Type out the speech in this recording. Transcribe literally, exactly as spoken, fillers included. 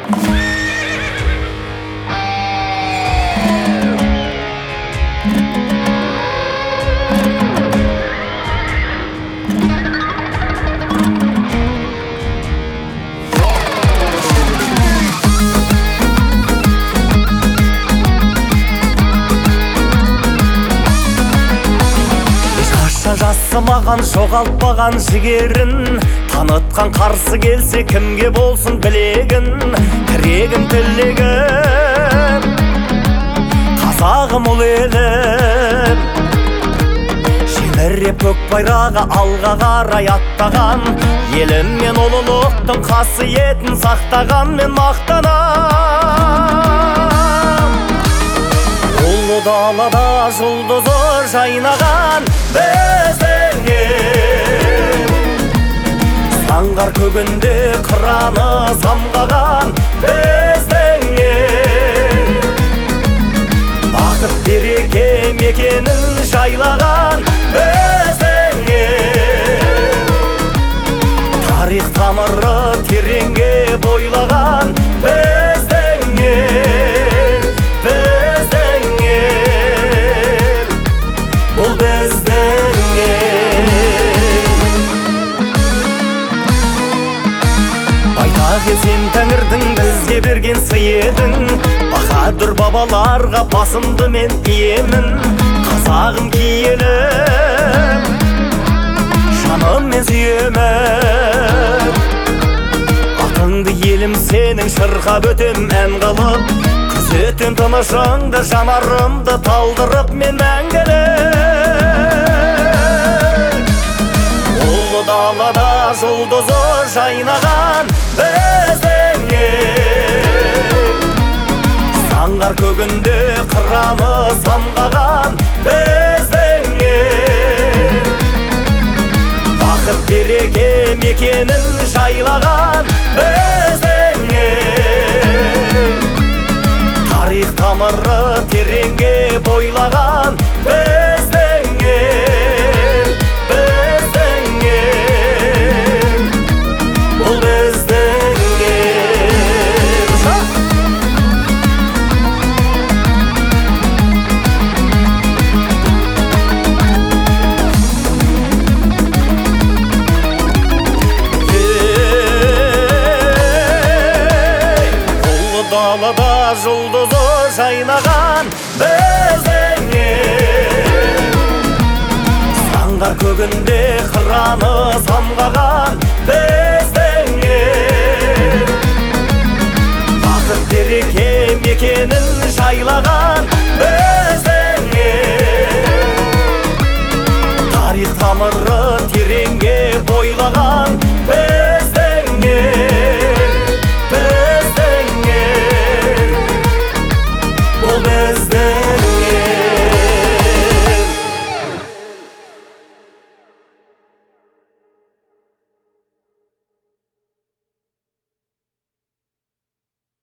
Жасымаған жоғалтпаған жігерін, танытқан қарсы келсе кімге болсын білегін. Тірегім тілегім, қазағым ұл елім, желбіреп көк байрағы алға қарай аттаған. Елім мен ұлылықтың қасиетін сақтаған мен мақтанам. Ұлы далада жұлдызы жайнаған біздің ел, заңғар көгінде қыраны самғаған біздің ел, бақыт береке мекенін жайлаған біздің ел, тарих тамыры тереңге бойлаған біздің ел, біздің ел, бұл біздің ел. Байтақ сен тәңірдің бізге берген сый едің, баһадүр бабаларға басымды мен иемін. Қазағым киелім, жаным мен сүйемін, атыңды елім сенің шырқап өтем ән қылып. Күзетем тынышыңды жанарымды талдырып мен мәңгілік. Ұлы далада жұлдызы жайнаған біздің ел, заңғар көгінде қыраны самғаған біздің ел, бақыт береке мекенін жайлаған біздің ел, тарих тамыры тереңге бойлаған біздің ел, біздің ел, бұл біздің ел. Ұлы далада жұлдызы жайнаған біздің ел, заңғар көгінде қыраны самғаған біздің